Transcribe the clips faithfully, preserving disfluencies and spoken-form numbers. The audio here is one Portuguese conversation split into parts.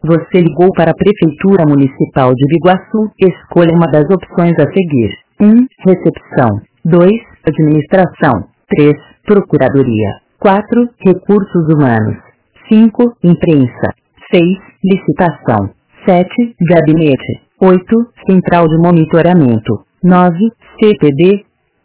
Você ligou para a Prefeitura Municipal de Biguaçu. Escolha uma das opções a seguir. um. Recepção. dois. Administração. três. Procuradoria. quatro. Recursos humanos. cinco. Imprensa. seis. Licitação. sete. Gabinete. oito. Central de monitoramento. nove. C P D.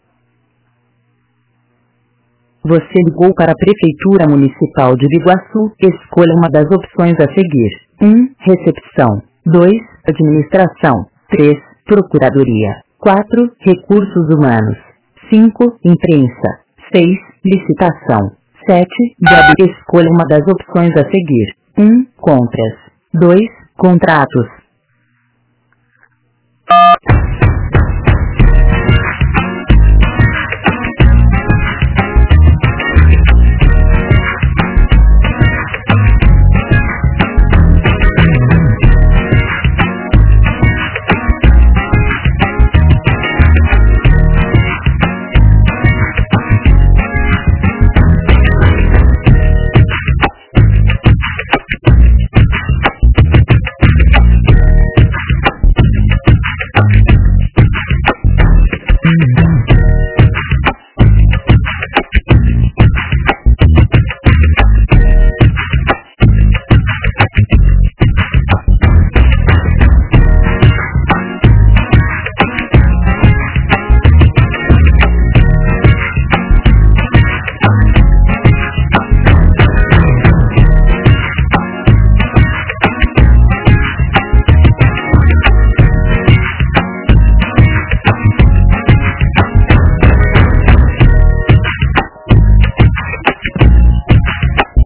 Você ligou para a Prefeitura Municipal de Biguaçu. Escolha uma das opções a seguir. um. Recepção. dois. Administração. três. Procuradoria. quatro. Recursos humanos. cinco. Imprensa. seis. Licitação. sete. Gabinete. Escolha uma das opções a seguir. um. Compras. dois. Contratos.